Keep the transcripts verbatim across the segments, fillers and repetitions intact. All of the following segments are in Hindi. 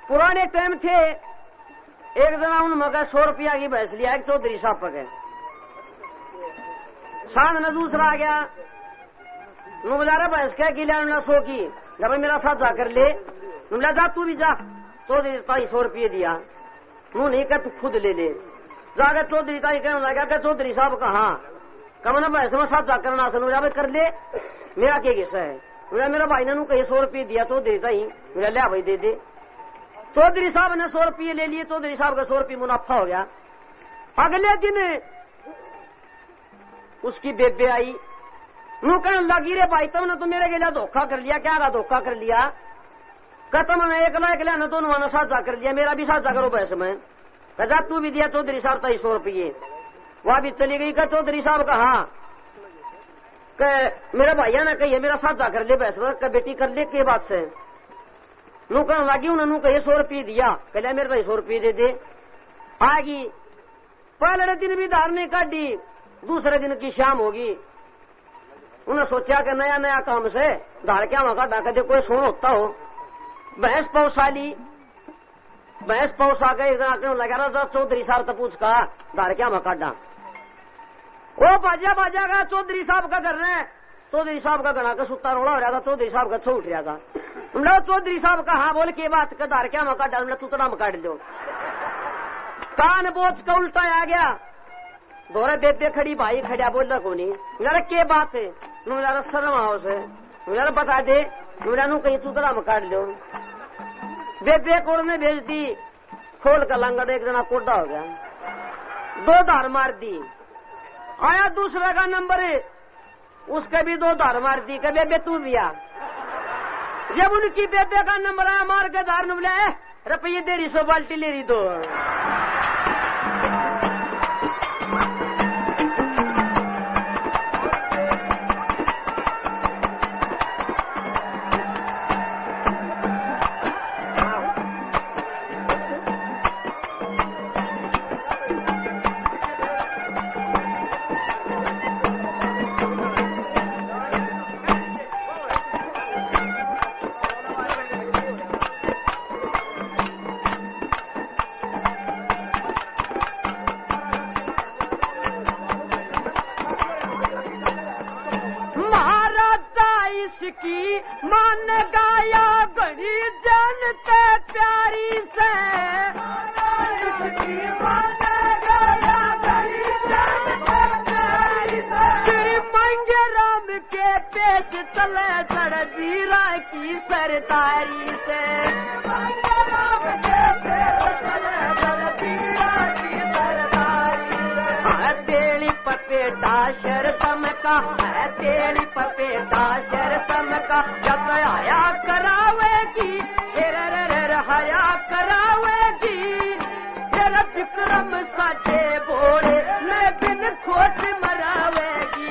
पुराने टाइम थे, एक जना उन मगर सौ रुपया की भैंस लिया एक चौधरी साहब पके शान न दूसरा आ गया नु बजा भैंस क्या की लिया सौ की जब मेरा साथ जा कर ले नुला जा तू भी जा चौधरी ताई सौ रुपये दिया नू नहीं कर तू खुद ले ले जाकर चौधरी ताई कहने लगा क्या चौधरी साहब कहा कमना भैंस में साथ जा करना सुनूजा भाई कर ले मेरा क्या किस्सा है मेरा मेरा भाई ने नू कहीं सौ रुपये दिया चौधरी ताई मेरा लिया भाई दे दे चौधरी साहब ने सौ रुपये ले लिए चौधरी साहब का सौ रुपये मुनाफा हो गया। अगले दिन उसकी बेबे आई नू कहने लगी रे भाई तुमने तो मेरे के लिए धोखा कर लिया क्या का धोखा कर लिया कतम ने एक लाख लिया ना दोनों ने साझा कर लिया मेरा भी साझा करो पैसे में कजा तू भी दिया चौधरी साहब ताई सौ रुपये वहां भी चली गई का चौधरी साहब का हाँ मेरा भैया ने कही मेरा साझा कर ले पैसे में बेटी कर ले के बात से नू कहने लगी उन्होंने कहे सौ रुपये दिया कहला मेरे भाई सौ रुपये दे दे आगी पहले दिन भी धार ने काटी दूसरे दिन की शाम होगी उन्हें सोचा कि नया नया काम से धार क्या वहां काटा कदे कोई सोन होता हो भैंस पौसाली भैंस पौसा के लगा रहा चौधरी साहब तो पूछ का धार क्या वहां काटा वो बाजा बाजा का चौधरी साहब का कर रहे चौधरी साहब का गणा का सुता रोड़ा हो रहा था चौधरी साहब का छो उठ रहा था तुमने चौधरी साहब का हाँ बोल के बात कदार क्या मका डाल चुतरा में काट दो कान बोझ का उल्टा आ गया दोरे बेबे खड़ी भाई खड़ा बोल रहा कोनी मेरा के बात है मेरा शर्म हाउस है मेरा बता दे मेरा नू कहीं चुतरा में काट दो बेबे कोर ने भेज दी खोल का लंगड़ एक जना कोडा हो गया दो धार मार दी आया दूसरा का नंबर है उसके भी दो धार मार दी के बेबे तू भी आ जब उनकी बेबे का नंबर आया मार के धार न बुलाए रुपये दे रही सौ बाल्टी ले रही दो की मान गाया घड़ी जनते प्यारी से श्री मंगे राम के पेश चले चढ़ वीरा की सरदारी से तेली पपेटा शर सम का है तेली पपेटा शर सम का जब आया करावेगी हया करावेगी तेरा विक्रम साजे बोरे मैं बिन खोट मरावेगी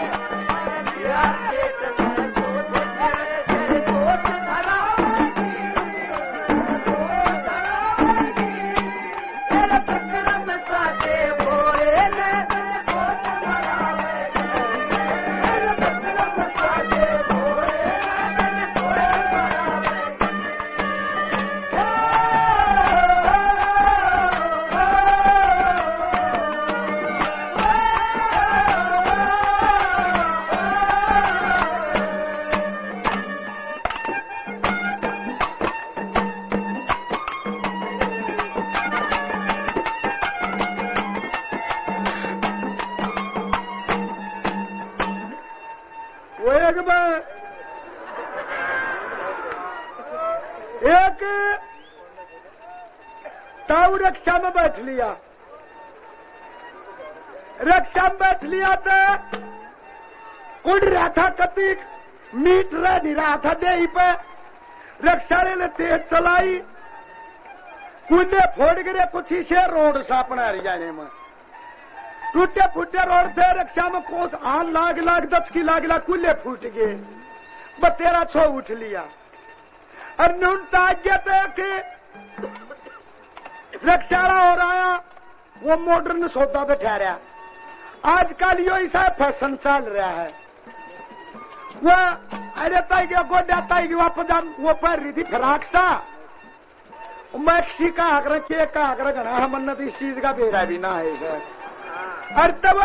एक ताऊ रक्षा में बैठ लिया रक्षा में बैठ लिया तो उड़ रहा था कतीक मीट रह नहीं रहा था देही पे रक्षाले ने तेज चलाई कूदे फोड़ गिरे कुछ ही से रोड सापना जाने में टूटे फूटे रोड थे रक्षा में कोस आन लाग लाग दस की लाग लाग कूले फूट गए बतेरा छो उठ लिया और नुनता कि रक्षारा हो रहा वो मॉडर्न सौदा पे ठहरा आजकल यो ऐसा फैशन चल रहा है वो अरे ताई के गोड्या ताई की वापस वो पर रही थी फराक सा मैक्सी का आकर के का आकर घना हमने तो इस चीज का बेरा भी ना है सर। और तब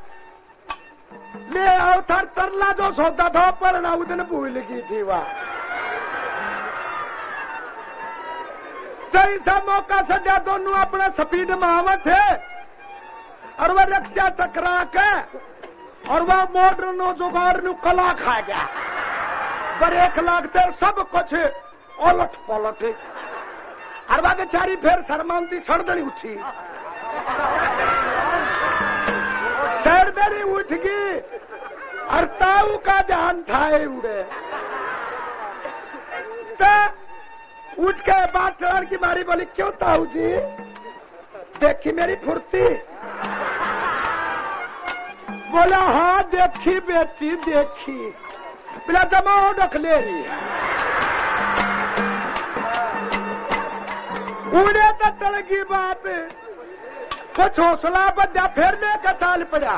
ले आओ थर तरला जो सौदा था पर ना उस दिन भूल गई थी वह ऐसा मौका सजा दोनों अपना स्पीड में आवत है और वह रक्षा टकरा के और वह मोटर नो जुगाड़ नु कला खा गया ब्रेक लागते सब कुछ उलट पलट और वह बेचारी फिर शर्मांती सड़दड़ी उठी सड़दड़ी उठ गई और ताऊ का ध्यान था उड़े तो उठ के बात चढ़ की मारी बोली क्यों ताऊ जी देखी मेरी फुर्ती बोला हाँ देखी बेटी देखी बिना जमाओ रख ले रही उड़े तो टल की बात कुछ हौसला बजा फिर लेकर चाल पड़ा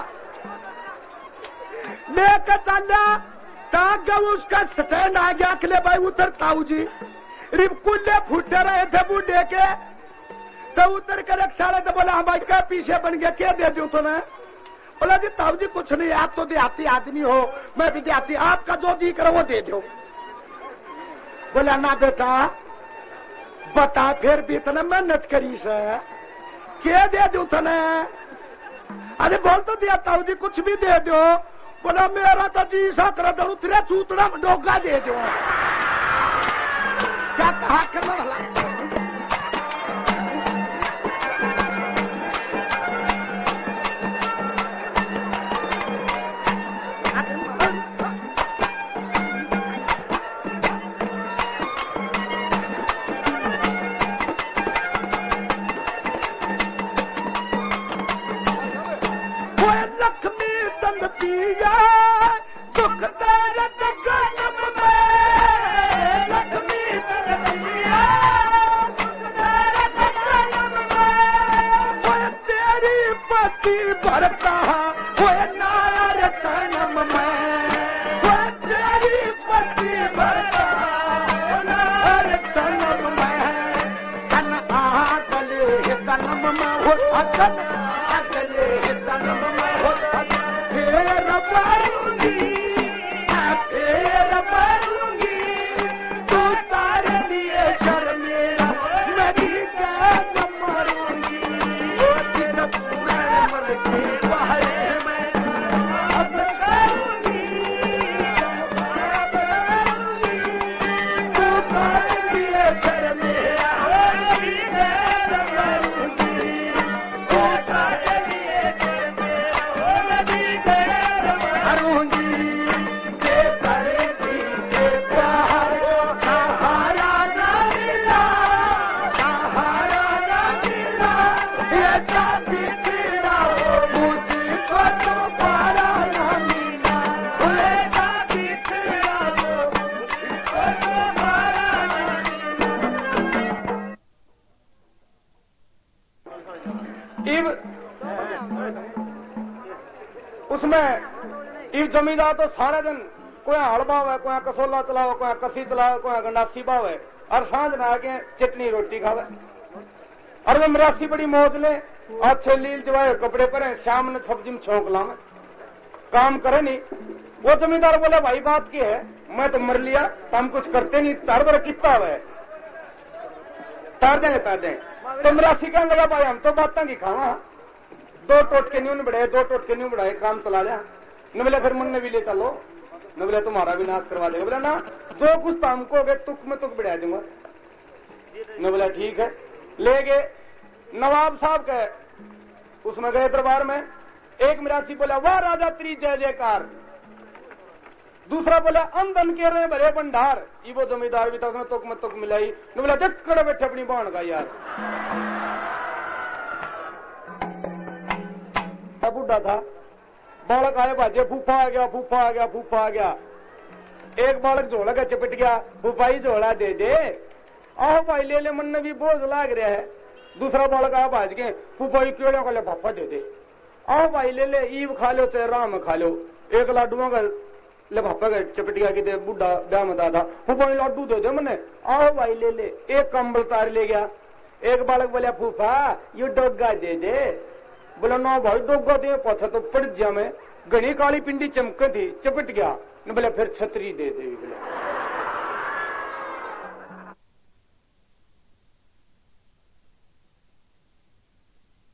लेकर चला ताक उसका स्टैंड आ गया अखले भाई उतर ताऊ जी रिपकुल्ले फूटे रहे थे बूढ़े के तो उतर कर रक्षा तो बोला हम क्या पीछे बन गया क्या दे दू तो ना बोला जी ताऊ जी कुछ नहीं आप तो देहाती आदमी हो मैं भी देहाती आपका जो जी करो वो दे दो बोला ना बेटा बता फिर भी इतना मेहनत करी से क्या दे दू तो ना अरे बोल तो दिया ताऊ जी कुछ भी दे दो बोला मेरा तो जी सा कर दो तेरे चूतड़ा डोगा दे दो क्या कहा करना भला लक्ष्मी तंग पिया दुख तेरे जन्म में लक्ष्मी तंग पिया तेरी पति भरता वो नार जन्म में तेरी पति भरता नार जन्म में तन आगले जन्म में हो सकन अगले जन्म में फेर परूंगी फेर परूंगी तू तारे लिए शर्मेरा नदी का मरूंगी मन के बहरे में अब करूंगी तू तारे लिए शर्मेरा उसमें जमींदार तो सारा दिन कोई हल बावे कोई कसोला चलावे कोई कसी चलावे कोई गंडासी बावे और सांझ में आके चटनी रोटी खावे और वो मरासी बड़ी मौज ले अच्छे लील जवाए कपड़े परे शाम ने सब्जी में छौंक लावे काम करे नहीं। वो जमींदार बोले भाई बात की है मैं तो मर लिया तो हम कुछ करते नहीं तार बार कितना हुआ है तार देंगे तार देंगे तो मरासी कहने लगा भाई हम तो बातें की खावा दो टोटके न्यू ने बढ़ाए दो टोटके न्यू बढ़ाए काम चला लिया न बोले फिर मन ने भी ले चलो न बोले तुम्हारा भी नाश करवा देगा बोले ना जो कुछ तो हमको हो गए तुक में तुक बढ़ा दूंगा न बोला ठीक है ले गए नवाब साहब के उसमें गए दरबार में एक मिरासी बोला वाह राजा तेरी जय जयकार दूसरा बोला अंदन के रहे भरे भंडार ये वो जमींदार भी था उसमें तुक में तुक मिलाई न बोला जक्कड़ बैठे अपनी बाण का यार बुढ़ा था बालक आए भाजे फूफा आ गया फूफा आ गया फूफा आ गया एक बालक झोला का चपट गया फूफाई झोला दे दे आओ भाई ले ले मन ने भी बोझ लाग रहा है दूसरा बालक आया भाज के फूफाई केड़े का ले पापा दे दे आओ भाई ले ले ईव खा लो चाहे राम खा लो एक लाडुआ का ले पापा का चपट गया कि बुढ़ा ब्याह में दादा फूफाई लाडू दे दे मने आओ भाई ले ले एक कंबल तार ले गया एक बालक बोलिया फूफा यू डोगा दे दे। बोला ना भाई डोगा दे पथा तो पड़ जा मैं। घनी काली पिंडी चमक थी चपट गया। बोले फिर छतरी दे दे। बोले